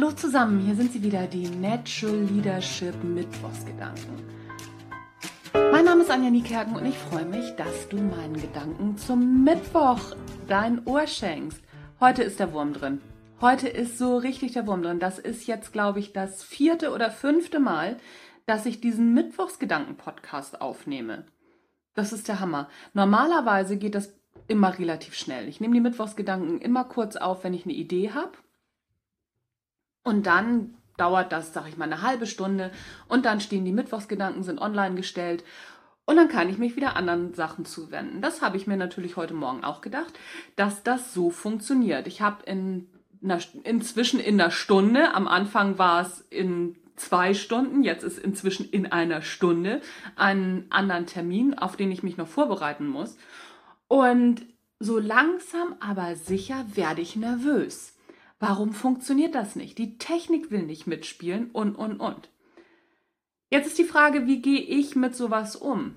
Hallo zusammen, hier sind sie wieder, die Natural Leadership Mittwochsgedanken. Mein Name ist Anja Niekerken und ich freue mich, dass du meinen Gedanken zum Mittwoch dein Ohr schenkst. Heute ist der Wurm drin. Heute ist so richtig der Wurm drin. Das ist jetzt, glaube ich, das 4. oder 5. Mal, dass ich diesen Mittwochsgedanken-Podcast aufnehme. Das ist der Hammer. Normalerweise geht das immer relativ schnell. Ich nehme die Mittwochsgedanken immer kurz auf, wenn ich eine Idee habe. Und dann dauert das, sag ich mal, eine halbe Stunde und dann stehen die Mittwochsgedanken, sind online gestellt und dann kann ich mich wieder anderen Sachen zuwenden. Das habe ich mir natürlich heute Morgen auch gedacht, dass das so funktioniert. Ich habe inzwischen in einer Stunde, am Anfang war es in 2 Stunden, jetzt ist inzwischen in einer Stunde einen anderen Termin, auf den ich mich noch vorbereiten muss. Und so langsam aber sicher werde ich nervös. Warum funktioniert das nicht? Die Technik will nicht mitspielen und. Jetzt ist die Frage, wie gehe ich mit sowas um?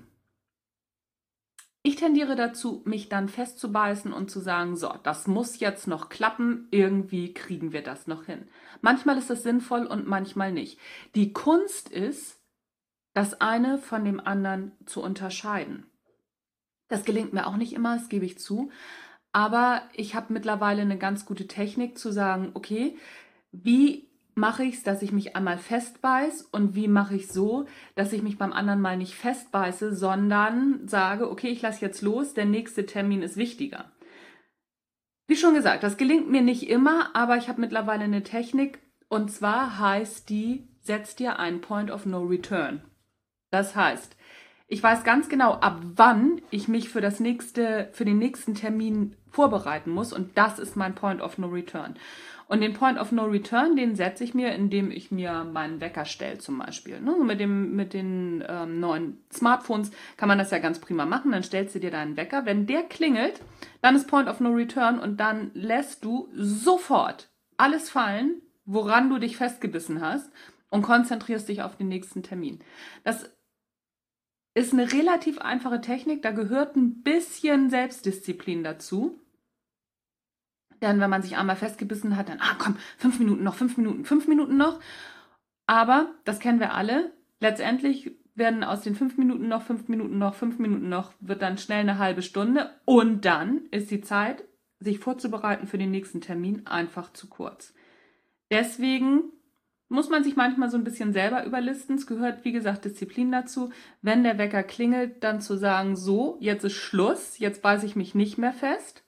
Ich tendiere dazu, mich dann festzubeißen und zu sagen, so, das muss jetzt noch klappen, irgendwie kriegen wir das noch hin. Manchmal ist das sinnvoll und manchmal nicht. Die Kunst ist, das eine von dem anderen zu unterscheiden. Das gelingt mir auch nicht immer, das gebe ich zu. Aber ich habe mittlerweile eine ganz gute Technik zu sagen, okay, wie mache ich es, dass ich mich einmal festbeiße und wie mache ich so, dass ich mich beim anderen Mal nicht festbeiße, sondern sage, okay, ich lasse jetzt los, der nächste Termin ist wichtiger. Wie schon gesagt, das gelingt mir nicht immer, aber ich habe mittlerweile eine Technik und zwar heißt die, setz dir einen Point of No Return. Das heißt, ich weiß ganz genau, ab wann ich mich für den nächsten Termin vorbereiten muss und das ist mein Point of No Return. Und den Point of No Return, den setze ich mir, indem ich mir meinen Wecker stelle zum Beispiel. Mit den neuen Smartphones kann man das ja ganz prima machen. Dann stellst du dir deinen Wecker. Wenn der klingelt, dann ist Point of No Return und dann lässt du sofort alles fallen, woran du dich festgebissen hast und konzentrierst dich auf den nächsten Termin. Das ist eine relativ einfache Technik, da gehört ein bisschen Selbstdisziplin dazu. Denn wenn man sich einmal festgebissen hat, dann, 5 Minuten noch, 5 Minuten noch. Aber, das kennen wir alle, letztendlich werden aus den 5 Minuten noch, 5 Minuten noch, 5 Minuten noch, wird dann schnell eine halbe Stunde. Und dann ist die Zeit, sich vorzubereiten für den nächsten Termin, einfach zu kurz. Deswegen muss man sich manchmal so ein bisschen selber überlisten. Es gehört, wie gesagt, Disziplin dazu. Wenn der Wecker klingelt, dann zu sagen, so, jetzt ist Schluss, jetzt beiße ich mich nicht mehr fest.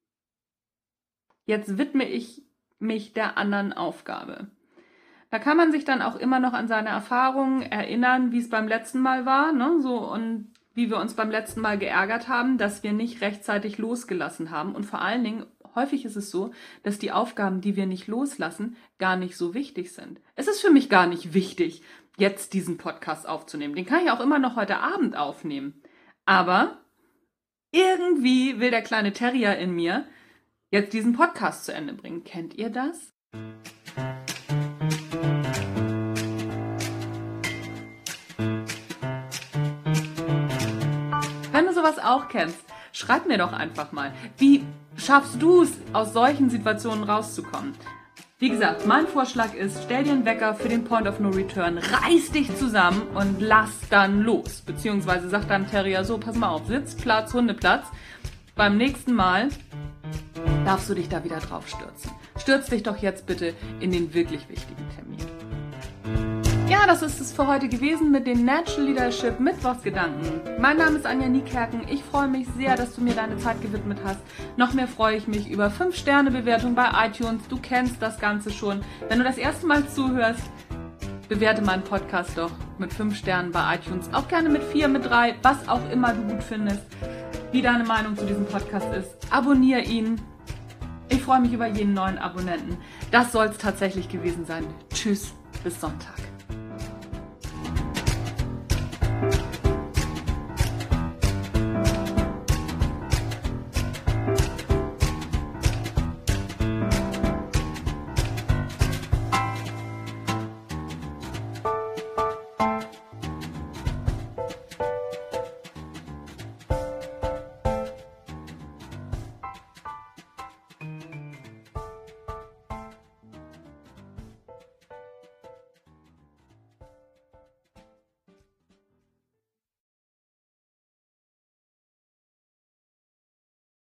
Jetzt widme ich mich der anderen Aufgabe. Da kann man sich dann auch immer noch an seine Erfahrungen erinnern, wie es beim letzten Mal war, und wie wir uns beim letzten Mal geärgert haben, dass wir nicht rechtzeitig losgelassen haben. Und vor allen Dingen, häufig ist es so, dass die Aufgaben, die wir nicht loslassen, gar nicht so wichtig sind. Es ist für mich gar nicht wichtig, jetzt diesen Podcast aufzunehmen. Den kann ich auch immer noch heute Abend aufnehmen. Aber irgendwie will der kleine Terrier in mir jetzt diesen Podcast zu Ende bringen. Kennt ihr das? Wenn du sowas auch kennst, schreib mir doch einfach mal, wie schaffst du es, aus solchen Situationen rauszukommen? Wie gesagt, mein Vorschlag ist, stell dir einen Wecker für den Point of No Return, reiß dich zusammen und lass dann los. Beziehungsweise sag deinem Terrier so, pass mal auf, Sitzplatz, Hundeplatz. Beim nächsten Mal darfst du dich da wieder drauf stürzen. Stürz dich doch jetzt bitte in den wirklich wichtigen Termin. Ja, das ist es für heute gewesen mit den Natural Leadership Mittwochsgedanken. Mein Name ist Anja Niekerken. Ich freue mich sehr, dass du mir deine Zeit gewidmet hast. Noch mehr freue ich mich über 5-Sterne-Bewertung bei iTunes. Du kennst das Ganze schon. Wenn du das erste Mal zuhörst, bewerte meinen Podcast doch mit 5 Sternen bei iTunes. Auch gerne mit 4, mit 3, was auch immer du gut findest. Wie deine Meinung zu diesem Podcast ist. Abonniere ihn. Ich freue mich über jeden neuen Abonnenten. Das soll es tatsächlich gewesen sein. Tschüss, bis Sonntag.